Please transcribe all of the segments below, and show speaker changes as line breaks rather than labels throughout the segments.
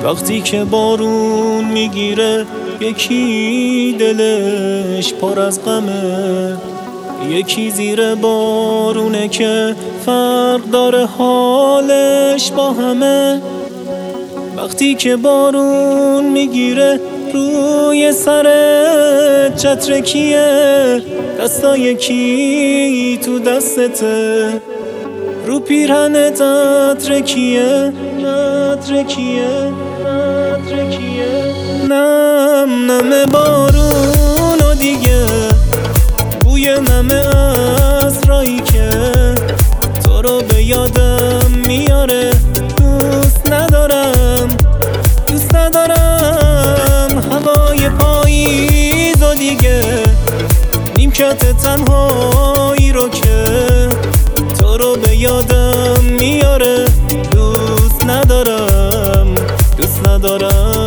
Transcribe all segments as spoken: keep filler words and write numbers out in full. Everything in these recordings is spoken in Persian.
وقتی که بارون میگیره یکی دلش پر از غمه، یکی زیر بارونه که فرق داره حالش با همه. وقتی که بارون میگیره روی سر چتر کیه، دستای کی تو دستته، رو پیرهنت عطر کیه، عطر کیه، عطر کیه. نم نم بارون و دیگه بوی نم عصرایی که تو رو به یادم میاره. دوست ندارم، دوست ندارم هوای پاییز و دیگه نیمکت تنهایی رو که تو رو به یادم میاره. دوست ندارم، دوست ندارم.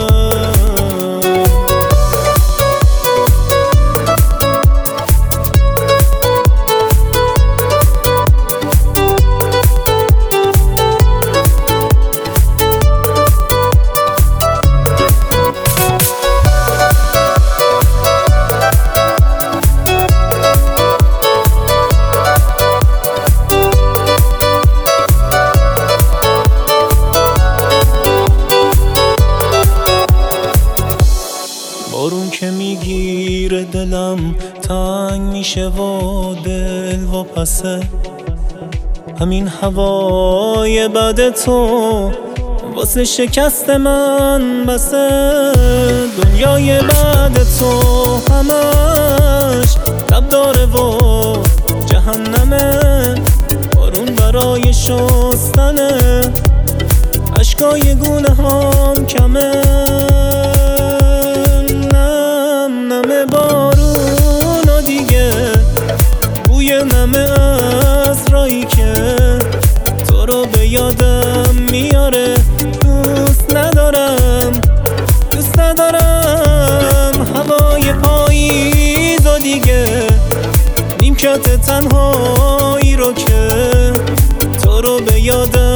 بارون که میگیره دلم تنگ میشه و دل واپسه، همین هوای بد تو واسه شکست من بسه. دنیای بعد تو همش لب داره و جهنمه، بارون برای شستنه اشکای گونه هم کمه. بارون و دیگه بوی نم عصرایی که تو رو به یادم میاره. دوست ندارم، دوست ندارم هوای پاییز و دیگه نیمکت تنهایی رو که تو رو به یادم